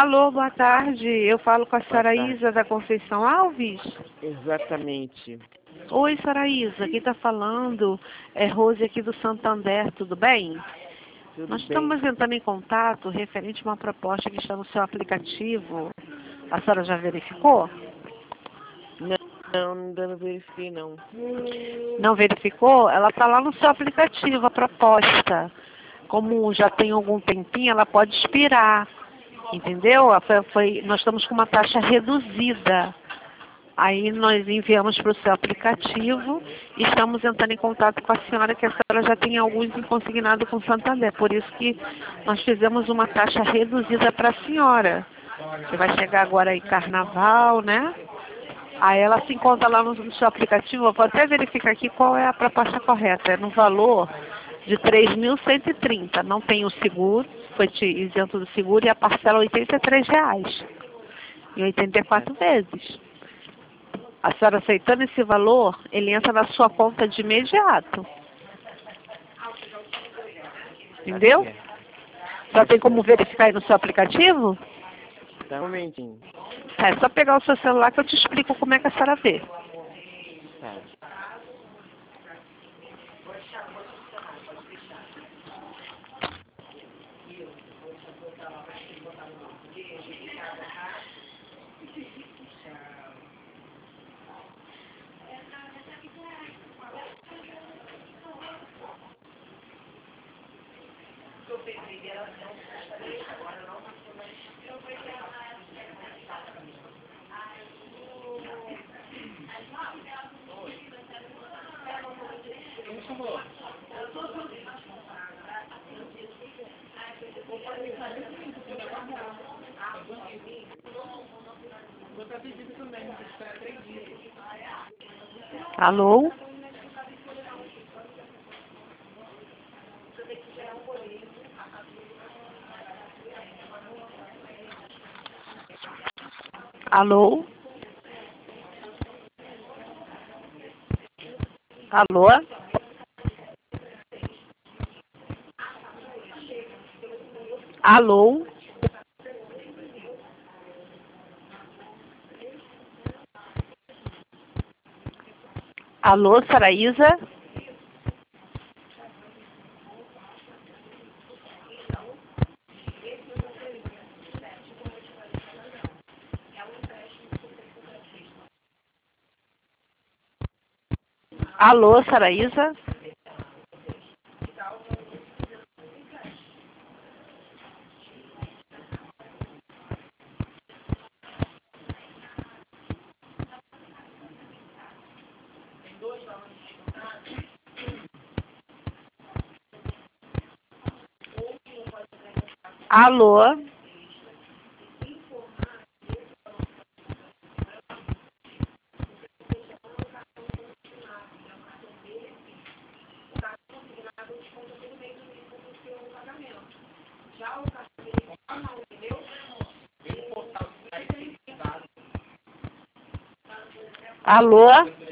Alô, boa tarde. Eu falo com a Boa senhora tarde. Isa da Conceição Alves. Exatamente. Oi, senhora Isa. Quem está falando é Rose aqui do Santander. Tudo bem? Tudo Nós bem. estamos entrando em contato referente a uma proposta que está no seu aplicativo. A senhora já verificou? Ainda não verifiquei, não. Não verificou? Ela está lá no seu aplicativo, a proposta. Como já tem algum tempinho, ela pode expirar. Entendeu? Nós estamos com uma taxa reduzida. Aí nós enviamos para o seu aplicativo e estamos entrando em contato com a senhora, que a senhora já tem alguns consignado com Santander. Por isso que nós fizemos uma taxa reduzida para a senhora. Que vai chegar agora aí carnaval, né? Aí ela se encontra lá no seu aplicativo. Eu vou até verificar aqui qual é a proposta correta. É no valor de 3.130. Não tem o seguro, foi isento do seguro, e a parcela R$ 83,00 em 84 vezes. A senhora aceitando esse valor, ele entra na sua conta de imediato. Entendeu? Já tem como verificar aí no seu aplicativo? Tá, um momentinho. Tá, é só pegar o seu celular que eu te explico como é que a senhora vê. Tá. Alô? Alô? Alô? Alô? Alô, senhora Isa? Alô, senhora Isa? Alô? Alô?